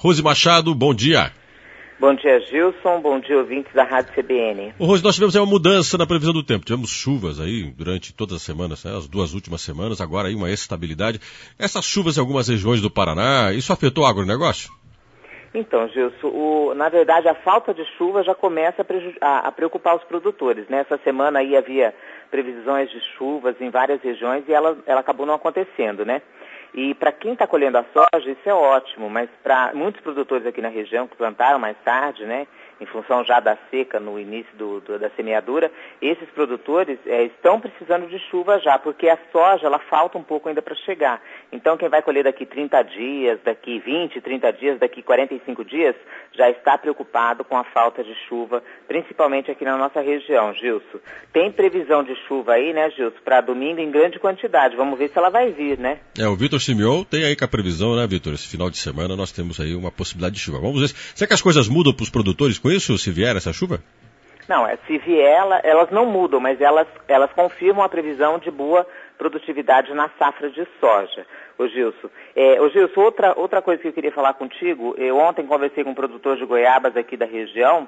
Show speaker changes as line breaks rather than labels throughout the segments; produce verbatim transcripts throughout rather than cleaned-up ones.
Rose Machado, bom dia.
Bom dia, Gilson. Bom dia, ouvintes da Rádio C B N.
Ô, Rose, nós tivemos aí uma mudança na previsão do tempo. Tivemos chuvas aí durante todas as semanas, né, as duas últimas semanas, agora aí uma estabilidade. Essas chuvas em algumas regiões do Paraná, isso afetou o agronegócio?
Então, Gilson, o, na verdade a falta de chuva já começa a, a, a preocupar os produtores, né? Essa semana aí havia previsões de chuvas em várias regiões e ela, ela acabou não acontecendo, né? E para quem está colhendo a soja, isso é ótimo, mas para muitos produtores aqui na região que plantaram mais tarde, né, em função já da seca no início do, do, da semeadura, esses produtores é, estão precisando de chuva já, porque a soja ela falta um pouco ainda para chegar. Então quem vai colher daqui trinta dias, daqui vinte, trinta dias, daqui quarenta e cinco dias, já está preocupado com a falta de chuva, principalmente aqui na nossa região, Gilson. Tem previsão de chuva aí, né, Gilson, para domingo em grande quantidade. Vamos ver se ela vai vir, né?
É, o Vitor Simeon tem aí com a previsão, né, Vitor? Esse final de semana nós temos aí uma possibilidade de chuva. Vamos ver. Será que as coisas mudam para os produtores com isso, se vier essa chuva?
Não, é, se vier, ela, elas não mudam, mas elas, elas confirmam a previsão de boa produtividade na safra de soja. Ô Gilson, é, ô Gilson, outra, outra coisa que eu queria falar contigo, eu ontem conversei com um produtor de goiabas aqui da região,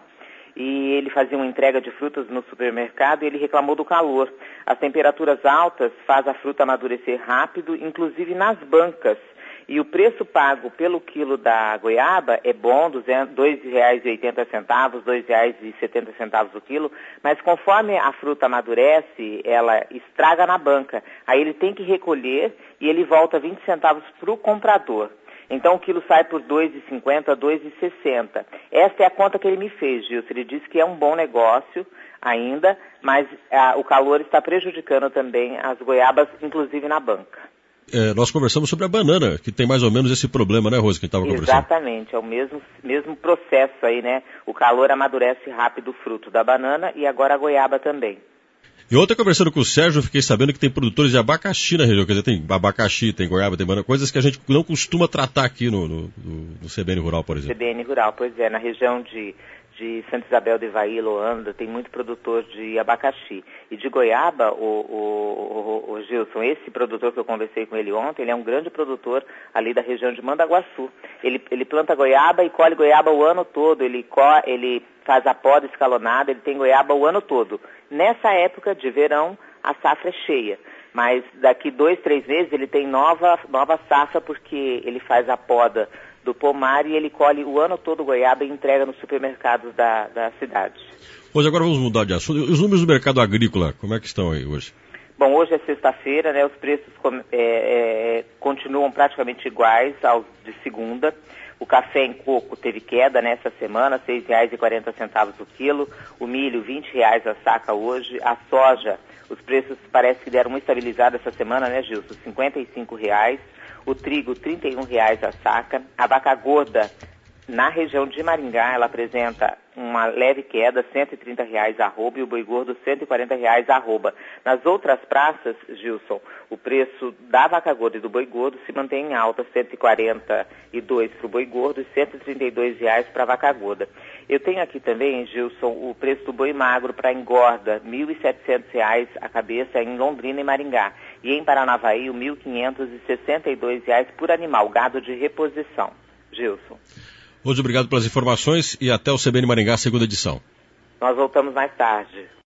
e ele fazia uma entrega de frutas no supermercado e ele reclamou do calor. As temperaturas altas fazem a fruta amadurecer rápido, inclusive nas bancas. E o preço pago pelo quilo da goiaba é bom, dois reais e oitenta centavos, dois reais e setenta centavos o quilo, mas conforme a fruta amadurece, ela estraga na banca. Aí ele tem que recolher e ele volta vinte centavos para o comprador. Então o quilo sai por dois reais e cinquenta centavos, dois reais e sessenta centavos. Essa é a conta que ele me fez, Gilson. Ele disse que é um bom negócio ainda, mas ah, o calor está prejudicando também as goiabas, inclusive na banca.
É, nós conversamos sobre a banana, que tem mais ou menos esse problema, né, Rose, que estava conversando?
Exatamente, é o mesmo, mesmo processo aí, né? O calor amadurece rápido o fruto da banana e agora a goiaba também.
E ontem, conversando com o Sérgio, eu fiquei sabendo que tem produtores de abacaxi na região. Quer dizer, tem abacaxi, tem goiaba, tem banana, coisas que a gente não costuma tratar aqui no, no, no C B N Rural, por exemplo.
C B N Rural, pois é, na região de, de Santa Isabel do Ivaí, Loanda, tem muito produtor de abacaxi. E de goiaba, o, o, o, o Gilson, esse produtor que eu conversei com ele ontem, ele é um grande produtor ali da região de Mandaguaçu. Ele, ele planta goiaba e colhe goiaba o ano todo, ele, co, ele faz a poda escalonada, ele tem goiaba o ano todo. Nessa época de verão, a safra é cheia, mas daqui dois, três meses ele tem nova, nova safra porque ele faz a poda do pomar e ele colhe o ano todo goiaba e entrega nos supermercados da, da cidade.
Hoje agora vamos mudar de assunto. Os números do mercado agrícola, como é que estão aí hoje?
Bom, hoje é sexta-feira, né? Os preços é, é, continuam praticamente iguais aos de segunda. O café em coco teve queda nessa semana, seis reais e quarenta centavos o quilo. O milho, vinte reais a saca hoje. A soja, os preços parece que deram uma estabilizada essa semana, né, Gilson? cinquenta e cinco reais. O trigo, trinta e um reais a saca. A vaca gorda, na região de Maringá, ela apresenta uma leve queda, cento e trinta reais a arroba, e o boi gordo, cento e quarenta reais a arroba. Nas outras praças, Gilson, o preço da vaca gorda e do boi gordo se mantém em alta, cento e quarenta e dois para o boi gordo e cento e trinta e dois reais para a vaca gorda. Eu tenho aqui também, Gilson, o preço do boi magro para engorda, mil e setecentos reais a cabeça em Londrina e Maringá. E em Paranavaí, o mil quinhentos e sessenta e dois reais por animal, gado de reposição. Gilson.
Rose, obrigado pelas informações e até o C B N Maringá, segunda edição.
Nós voltamos mais tarde.